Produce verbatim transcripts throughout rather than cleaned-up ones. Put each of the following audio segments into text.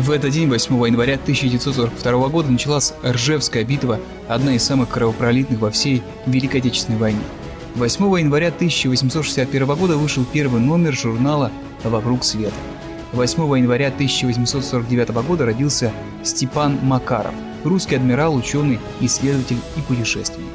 В этот день, восьмого января тысяча девятьсот сорок второго года, началась Ржевская битва, одна из самых кровопролитных во всей Великой Отечественной войне. восьмого января тысяча восемьсот шестьдесят первого года вышел первый номер журнала «Вокруг света». восьмого января тысяча восемьсот сорок девятого года родился Степан Макаров, русский адмирал, ученый, исследователь и путешественник.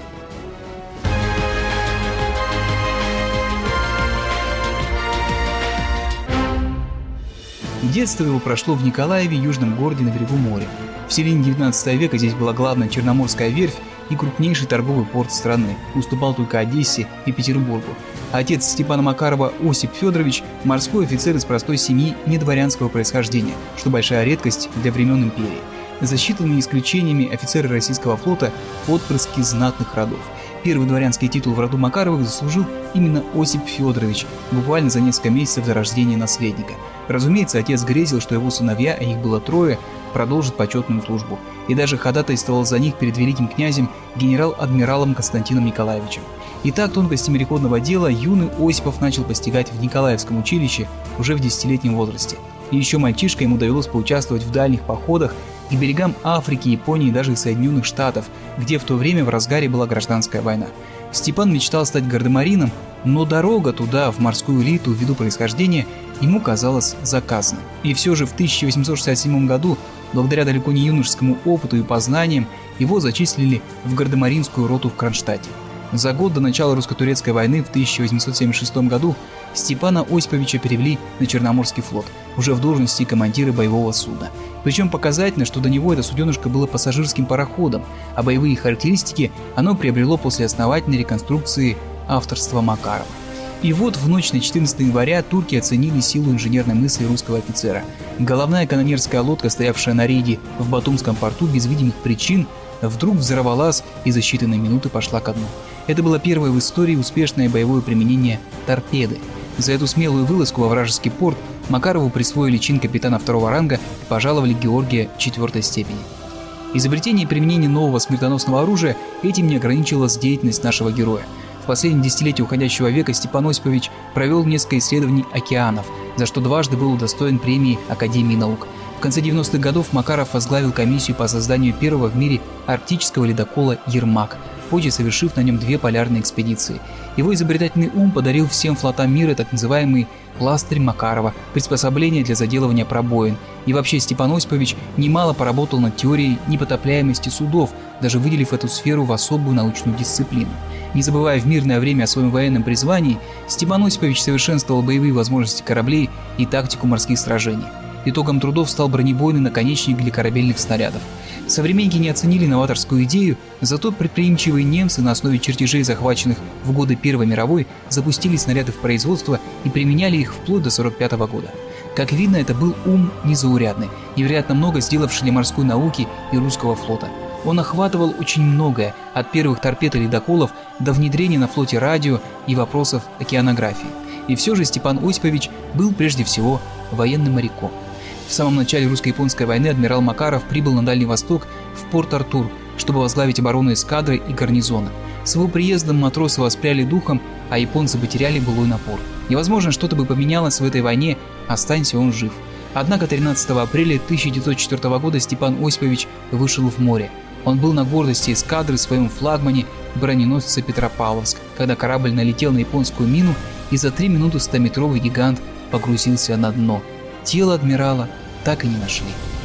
Детство его прошло в Николаеве, южном городе на берегу моря. В середине девятнадцатого века здесь была главная Черноморская верфь и крупнейший торговый порт страны, уступал только Одессе и Петербургу. Отец Степана Макарова, Осип Федорович, морской офицер из простой семьи недворянского происхождения, что большая редкость для времен империи. За считанными исключениями офицеры российского флота – отпрыски знатных родов. Первый дворянский титул в роду Макаровых заслужил именно Осип Федорович, буквально за несколько месяцев до рождения наследника. Разумеется, отец грезил, что его сыновья, а их было трое, продолжат почетную службу, и даже ходатайствовал за них перед великим князем генерал-адмиралом Константином Николаевичем. Итак, тонкости мореходного дела юный Осипов начал постигать в Николаевском училище уже в десятилетнем возрасте. И еще мальчишкой ему довелось поучаствовать в дальних походах к берегам Африки, Японии и даже Соединенных Штатов, где в то время в разгаре была гражданская война. Степан мечтал стать гардемарином, но дорога туда, в морскую элиту, ввиду происхождения, ему казалась заказанной. И все же в тысяча восемьсот шестьдесят седьмом году, благодаря далеко не юношескому опыту и познаниям, его зачислили в гардемаринскую роту в Кронштадте. За год до начала русско-турецкой войны в тысяча восемьсот семьдесят шестом году Степана Осиповича перевели на Черноморский флот, уже в должности командира боевого судна. Причем показательно, что до него это суденышко было пассажирским пароходом, а боевые характеристики оно приобрело после основательной реконструкции авторства Макарова. И вот в ночь на четырнадцатое января турки оценили силу инженерной мысли русского офицера. Головная канонерская лодка, стоявшая на рейде в Батумском порту без видимых причин, вдруг взорвалась и за считанные минуты пошла ко дну. Это было первое в истории успешное боевое применение торпеды. За эту смелую вылазку во вражеский порт Макарову присвоили чин капитана второго ранга и пожаловали Георгия четвертой степени. Изобретение и применение нового смертоносного оружия этим не ограничилась деятельность нашего героя. В последнем десятилетии уходящего века Степан Осипович провел несколько исследований океанов, за что дважды был удостоен премии Академии наук. В конце девяностых годов Макаров возглавил комиссию по созданию первого в мире арктического ледокола «Ермак», позже совершив на нем две полярные экспедиции. Его изобретательный ум подарил всем флотам мира так называемый «пластырь Макарова», приспособление для заделывания пробоин. И вообще Степан Осипович немало поработал над теорией непотопляемости судов, даже выделив эту сферу в особую научную дисциплину. Не забывая в мирное время о своем военном призвании, Степан Осипович совершенствовал боевые возможности кораблей и тактику морских сражений. Итогом трудов стал бронебойный наконечник для корабельных снарядов. Современники не оценили новаторскую идею, зато предприимчивые немцы на основе чертежей, захваченных в годы Первой мировой, запустили снаряды в производство и применяли их вплоть до сорок пятого года. Как видно, это был ум незаурядный, невероятно много сделавший для морской науки и русского флота. Он охватывал очень многое, от первых торпед и ледоколов до внедрения на флоте радио и вопросов океанографии. И все же Степан Осипович был прежде всего военным моряком. В самом начале русско-японской войны адмирал Макаров прибыл на Дальний Восток в Порт-Артур, чтобы возглавить оборону эскадры и гарнизона. С его приездом матросы воспряли духом, а японцы потеряли былой напор. Невозможно, что-то бы поменялось в этой войне, останься он жив. Однако тринадцатого апреля тысяча девятьсот четвёртого года Степан Осипович вышел в море. Он был на гордости эскадры в своем флагмане броненосца Петропавловск, когда корабль налетел на японскую мину, и за три минуты стометровый гигант погрузился на дно. Тело адмирала так и не нашли.